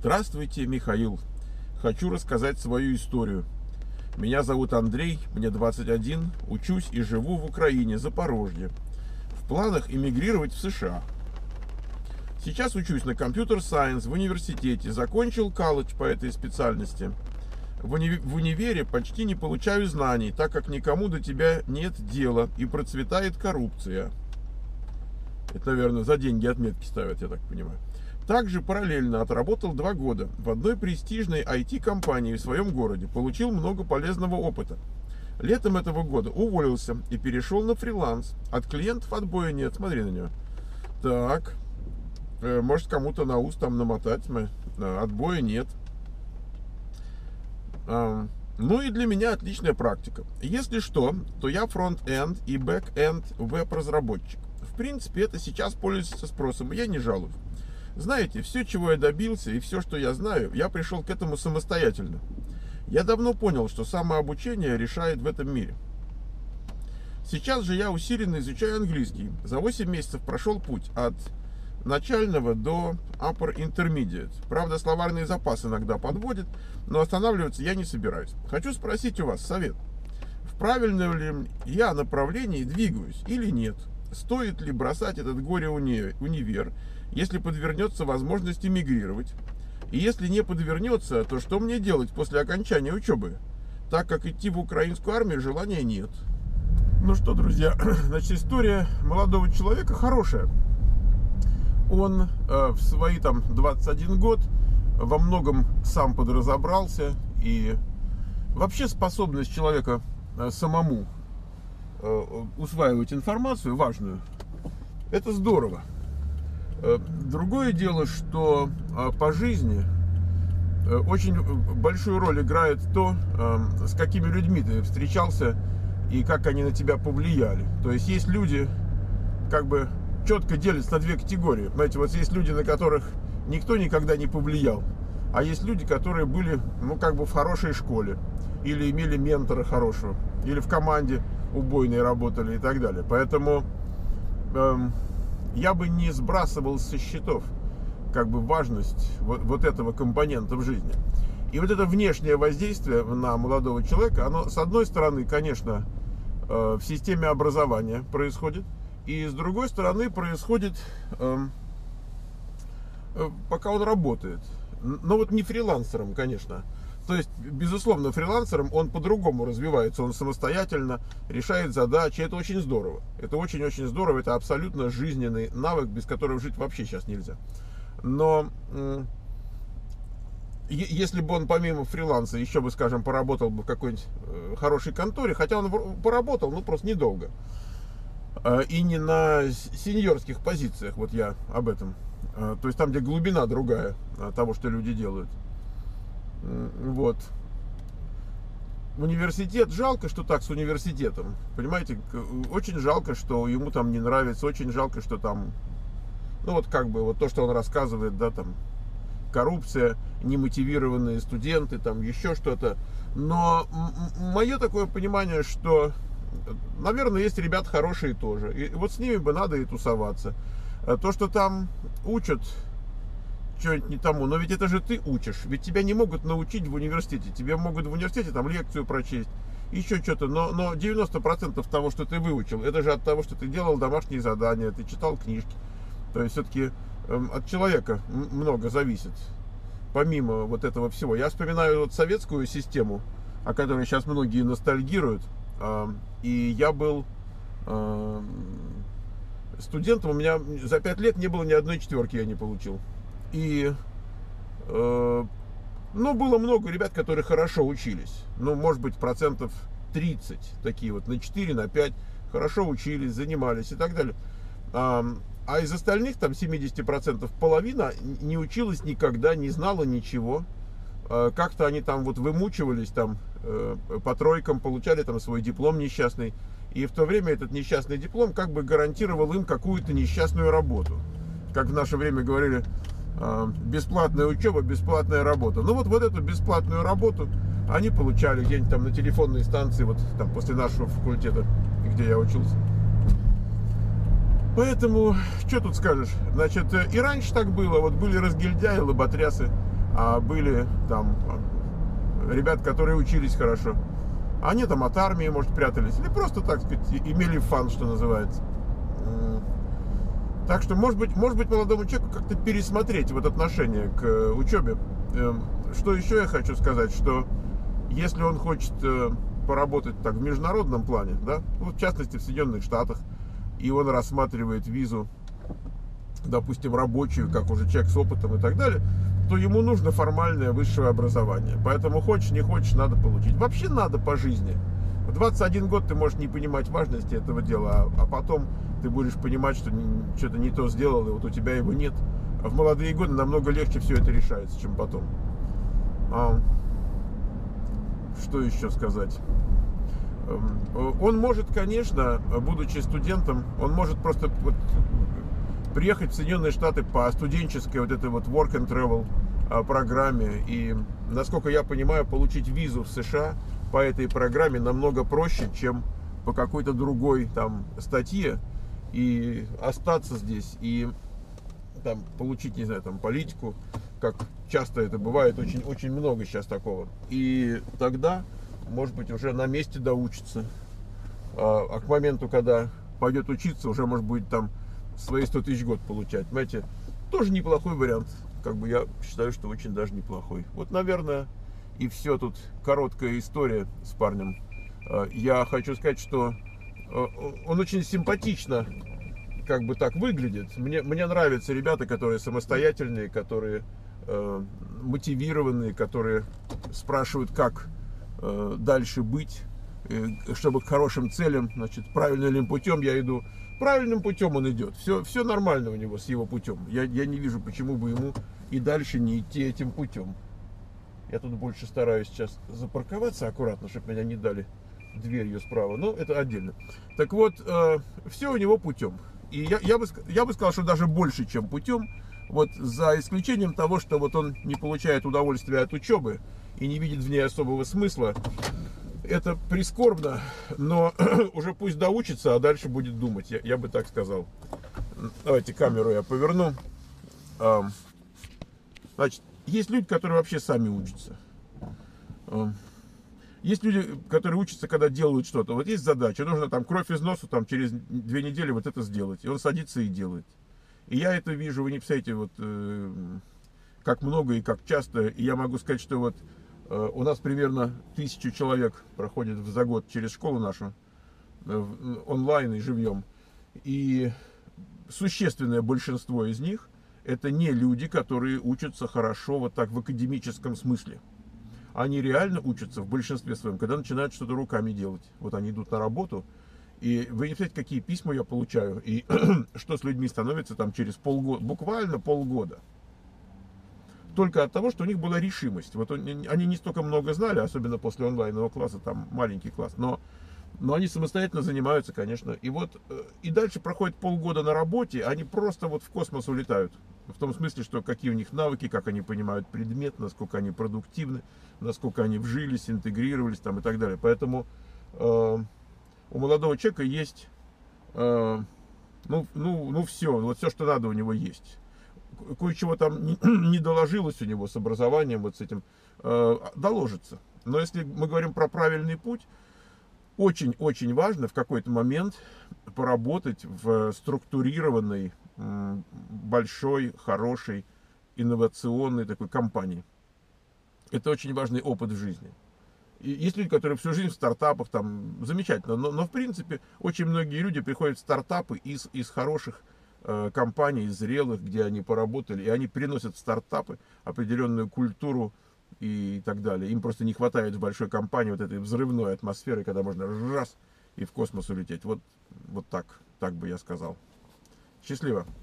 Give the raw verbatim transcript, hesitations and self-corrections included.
Здравствуйте, Михаил. Хочу рассказать свою историю. Меня зовут Андрей, мне двадцать один, учусь и живу в Украине, Запорожье. В планах эмигрировать в США. Сейчас учусь на компьютер-сайенс в университете, закончил колледж по этой специальности. В, уни... в универе почти не получаю знаний, так как никому до тебя нет дела и процветает коррупция. Это, наверное, за деньги отметки ставят, я так понимаю. Также параллельно отработал два года в одной престижной ай ти-компании в своем городе. Получил много полезного опыта. Летом этого года уволился и перешел на фриланс. От клиентов отбоя нет. Смотри на него. Так. Э, может, кому-то на ус там намотать. Отбоя нет. А, ну и для меня отличная практика. Если что, то я фронт-энд и бэк-энд веб-разработчик. В принципе, это сейчас пользуется спросом, и я не жалуюсь. Знаете, все, чего я добился, и все, что я знаю, я пришел к этому самостоятельно. Я давно понял, что самообучение решает в этом мире. Сейчас же я усиленно изучаю английский. За восемь месяцев прошел путь от начального до upper intermediate. Правда, словарный запас иногда подводит, но останавливаться я не собираюсь. Хочу спросить у вас совет. В правильном ли я направлении двигаюсь или нет? Стоит ли бросать этот горе-универ, если подвернется возможность эмигрировать? И если не подвернется, то что мне делать после окончания учебы? Так как идти в украинскую армию желания нет. Ну что, друзья, значит, история молодого человека хорошая. Он э, в свои там двадцать один год во многом сам подразобрался. И вообще способность человека э, самому усваивать информацию важную, это здорово. Другое дело, что по жизни очень большую роль играет то, с какими людьми ты встречался и как они на тебя повлияли. То есть есть люди, как бы четко делятся на две категории. Знаете, вот есть люди, на которых никто никогда не повлиял, а есть люди, которые были, ну, как бы в хорошей школе, или имели ментора хорошего, или в команде убойные работали и так далее. Поэтому эм, я бы не сбрасывал со счетов как бы важность вот, вот этого компонента в жизни. И вот это внешнее воздействие на молодого человека, оно с одной стороны, конечно, э, в системе образования происходит, и с другой стороны происходит, э, э, пока он работает. Но вот не фрилансером, конечно. То есть, безусловно, фрилансером он по-другому развивается, он самостоятельно решает задачи, это очень здорово. Это очень-очень здорово, это абсолютно жизненный навык, без которого жить вообще сейчас нельзя. Но если бы он помимо фриланса еще бы, скажем, поработал бы в какой-нибудь хорошей конторе, хотя он поработал, ну просто недолго, и не на сеньорских позициях, вот я об этом, то есть там, где глубина другая того, что люди делают. Вот. Университет, жалко, что так с университетом. Понимаете, очень жалко, что ему там не нравится, очень жалко, что там, ну вот как бы, вот то, что он рассказывает, да, там, коррупция, немотивированные студенты, там, еще что-то. Но мое такое понимание, что, наверное, есть ребята хорошие тоже. И вот с ними бы надо и тусоваться. То, что там учат что-нибудь не тому, но ведь это же ты учишь, ведь тебя не могут научить в университете, тебе могут в университете там лекцию прочесть, еще что-то, но, но девяносто процентов того, что ты выучил, это же от того, что ты делал домашние задания, ты читал книжки, то есть все-таки э, от человека много зависит, помимо вот этого всего. Я вспоминаю вот советскую систему, о которой сейчас многие ностальгируют, э, и я был э, студентом, у меня за пять лет не было ни одной четверки, я не получил. И, э, ну, было много ребят, которые хорошо учились. Ну, может быть, процентов тридцать такие вот, на четыре, на пять, хорошо учились, занимались и так далее. А, а из остальных, там, семьдесят процентов, половина не училась никогда, не знала ничего. А, как-то они там вот вымучивались, там, э, по тройкам, получали там свой диплом несчастный. И в то время этот несчастный диплом как бы гарантировал им какую-то несчастную работу. Как в наше время говорили, бесплатная учеба, бесплатная работа. Ну вот, вот эту бесплатную работу они получали где-нибудь там на телефонной станции, вот там после нашего факультета, где я учился. Поэтому, что тут скажешь? Значит, и раньше так было, вот были разгильдяи, лоботрясы, а были там ребят, которые учились хорошо. Они там от армии, может, прятались, или просто, так сказать, имели фан, что называется. Так что, может быть, может быть, молодому человеку как-то пересмотреть вот отношение к учебе. Что еще я хочу сказать, что если он хочет поработать так в международном плане, да, вот в частности в Соединенных Штатах, и он рассматривает визу, допустим, рабочую, как уже человек с опытом и так далее, то ему нужно формальное высшее образование. Поэтому хочешь, не хочешь, надо получить. Вообще надо по жизни. В двадцать один год ты можешь не понимать важности этого дела, а, а потом ты будешь понимать, что что-то не то сделал, и вот у тебя его нет. А в молодые годы намного легче все это решается, чем потом. А, что еще сказать? Он может, конечно, будучи студентом, он может просто вот приехать в Соединенные Штаты по студенческой вот этой вот work and travel программе. И, насколько я понимаю, получить визу в США по этой программе намного проще, чем по какой-то другой там статье. И остаться здесь, и там получить, не знаю, там политику, как часто это бывает, очень, очень много сейчас такого. И тогда, может быть, уже на месте доучиться. А, а к моменту, когда пойдет учиться, уже, может быть, там свои сто тысяч в год получать. Понимаете, тоже неплохой вариант. Как бы я считаю, что очень даже неплохой. Вот, наверное, и все. Тут короткая история с парнем. Я хочу сказать, что он очень симпатично как бы так выглядит. Мне, мне нравятся ребята, которые самостоятельные, которые э, мотивированные, которые спрашивают, как э, дальше быть, э, чтобы к хорошим целям, значит, правильным ли путем я иду. Правильным путем он идет. Все, все нормально у него с его путем. Я, я не вижу, почему бы ему и дальше не идти этим путем. Я тут больше стараюсь сейчас запарковаться аккуратно, чтобы меня не дали дверью справа. Но это отдельно. Так вот, э, все у него путем. И я, я, бы, я бы сказал, что даже больше, чем путем. Вот за исключением того, что вот он не получает удовольствия от учебы и не видит в ней особого смысла. Это прискорбно, но уже пусть доучится, а дальше будет думать, я, я бы так сказал. Давайте камеру я поверну. Значит, есть люди, которые вообще сами учатся. Есть люди, которые учатся, когда делают что-то. Вот есть задача, нужно там кровь из носу, там через две недели вот это сделать. И он садится и делает. И я это вижу, вы не представляете, вот э, как много и как часто. И я могу сказать, что вот э, у нас примерно тысячу человек проходит за год через школу нашу, э, онлайн и живьем. И существенное большинство из них это не люди, которые учатся хорошо вот так в академическом смысле. Они реально учатся в большинстве своем, когда начинают что-то руками делать. Вот они идут на работу, и вы не представляете, какие письма я получаю, и что с людьми становится там через полгода, буквально полгода. Только от того, что у них была решимость. Вот они не столько много знали, особенно после онлайнового класса, там маленький класс, но, но они самостоятельно занимаются, конечно. И вот, и дальше проходит полгода на работе, они просто вот в космос улетают. В том смысле, что какие у них навыки, как они понимают предмет, насколько они продуктивны, насколько они вжились, интегрировались там и так далее. Поэтому э, у молодого человека есть, э, ну, ну, ну все, вот все, что надо у него есть. Кое-чего там не, не доложилось у него с образованием, вот с этим, э, доложится. Но если мы говорим про правильный путь, очень-очень важно в какой-то момент поработать в структурированной, большой, хорошей, инновационной такой компании. Это очень важный опыт в жизни. И есть люди, которые всю жизнь в стартапах, там, замечательно, но, но в принципе очень многие люди приходят в стартапы из, из хороших э, компаний, зрелых, где они поработали, и они приносят в стартапы определенную культуру и так далее. Им просто не хватает в большой компании вот этой взрывной атмосферы, когда можно раз и в космос улететь. Вот, вот так, так бы я сказал. Счастливо.